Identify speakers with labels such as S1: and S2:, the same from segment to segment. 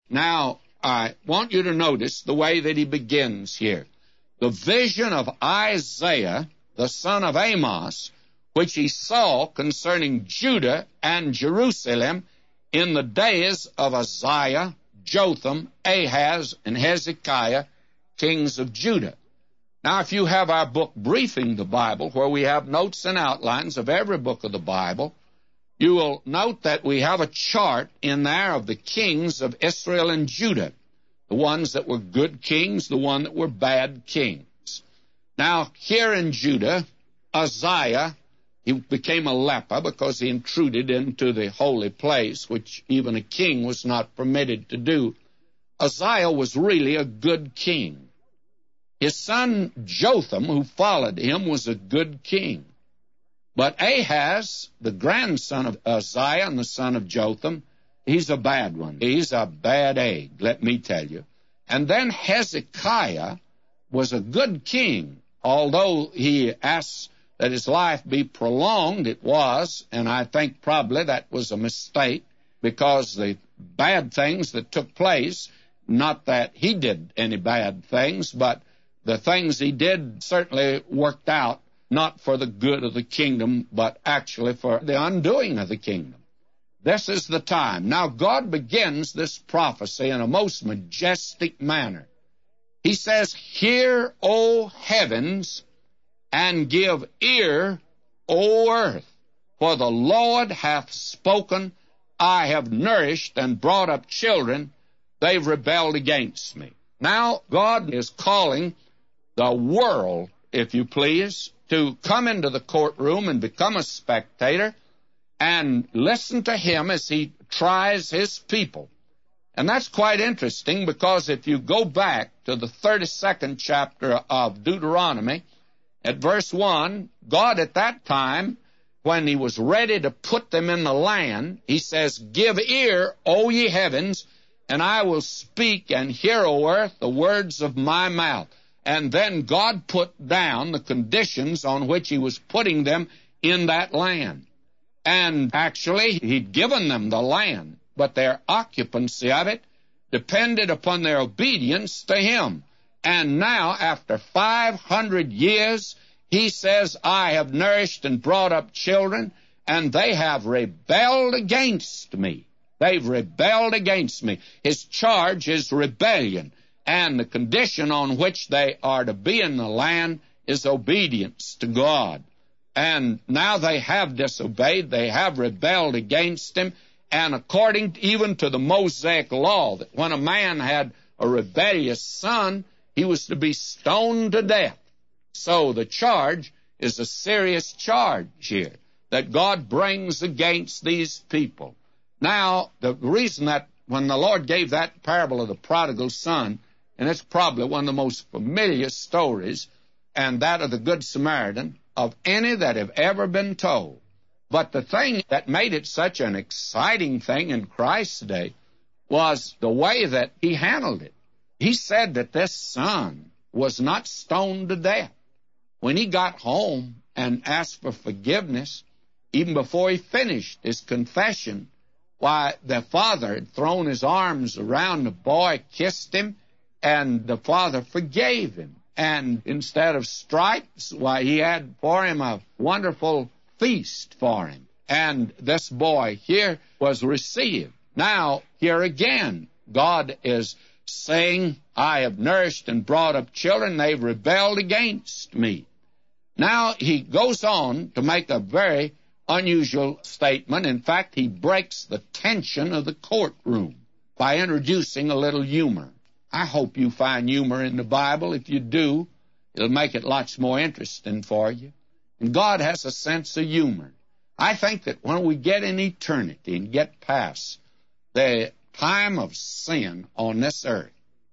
S1: Now, I want you to notice the way that he begins here. The vision of Isaiah, the son of Amos, which he saw concerning Judah and Jerusalem in the days of Uzziah, Jotham, Ahaz, and Hezekiah, kings of Judah. Now, if you have our book, Briefing the Bible, where we have notes and outlines of every book of the Bible, you will note that we have a chart in there of the kings of Israel and Judah, the ones that were good kings, the ones that were bad kings. Now, here in Judah, Uzziah, he became a leper because he intruded into the holy place, which even a king was not permitted to do. Uzziah was really a good king. His son Jotham, who followed him, was a good king. But Ahaz, the grandson of Uzziah and the son of Jotham, he's a bad one. He's a bad egg, let me tell you. And then Hezekiah was a good king. Although he asked that his life be prolonged, it was, and I think probably that was a mistake, because the bad things that took place, not that he did any bad things, but the things he did certainly worked out not for the good of the kingdom, but actually for the undoing of the kingdom. This is the time. Now, God begins this prophecy in a most majestic manner. He says, "Hear, O heavens, and give ear, O earth, for the Lord hath spoken. I have nourished and brought up children. They've rebelled against me." Now, God is calling the world, if you please, to come into the courtroom and become a spectator and listen to him as he tries his people. And that's quite interesting, because if you go back to the 32nd chapter of Deuteronomy, at verse 1, God at that time, when he was ready to put them in the land, he says, "Give ear, O ye heavens, and I will speak, and hear, O earth, the words of my mouth." And then God put down the conditions on which he was putting them in that land. And actually, he'd given them the land, but their occupancy of it depended upon their obedience to him. And now, after 500 years, he says, "I have nourished and brought up children, and they have rebelled against me." They've rebelled against me. His charge is rebellion. And the condition on which they are to be in the land is obedience to God. And now they have disobeyed, they have rebelled against him, and according even to the Mosaic law, that when a man had a rebellious son, he was to be stoned to death. So the charge is a serious charge here that God brings against these people. Now, the reason that when the Lord gave that parable of the prodigal son, and it's probably one of the most familiar stories, and that of the Good Samaritan, of any that have ever been told. But the thing that made it such an exciting thing in Christ's day was the way that he handled it. He said that this son was not stoned to death. When he got home and asked for forgiveness, even before he finished his confession, why, the father had thrown his arms around the boy, kissed him, and the father forgave him. And instead of stripes, why, he had for him a wonderful feast for him. And this boy here was received. Now, here again, God is saying, "I have nourished and brought up children. They've rebelled against me." Now, he goes on to make a very unusual statement. In fact, he breaks the tension of the courtroom by introducing a little humor. I hope you find humor in the Bible. If you do, it'll make it lots more interesting for you. And God has a sense of humor. I think that when we get in eternity and get past the time of sin on this earth,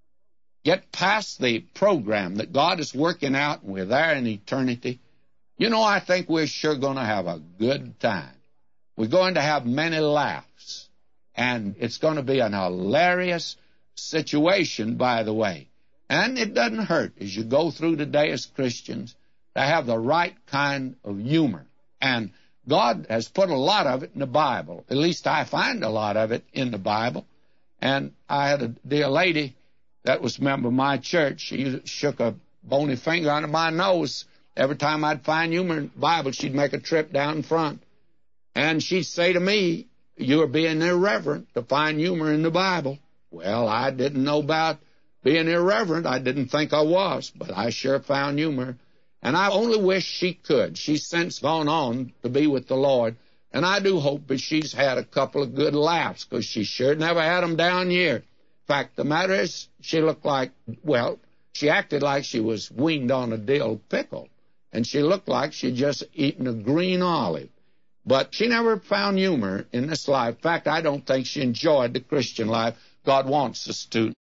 S1: get past the program that God is working out, and we're there in eternity, you know, I think we're sure going to have a good time. We're going to have many laughs, and it's going to be an hilarious situation, by the way. And it doesn't hurt as you go through today as Christians to have the right kind of humor. And God has put a lot of it in the Bible. At least I find a lot of it in the Bible. And I had a dear lady that was a member of my church. She shook a bony finger under my nose. Every time I'd find humor in the Bible, she'd make a trip down in front. And she'd say to me, "You're being irreverent to find humor in the Bible." Well, I didn't know about being irreverent. I didn't think I was, but I sure found humor. And I only wish she could. She's since gone on to be with the Lord. And I do hope that she's had a couple of good laughs, because she sure never had them down here. In fact, the matter is, she looked like, well, she acted like she was weaned on a dill pickle. And she looked like she'd just eaten a green olive. But she never found humor in this life. In fact, I don't think she enjoyed the Christian life God wants us to.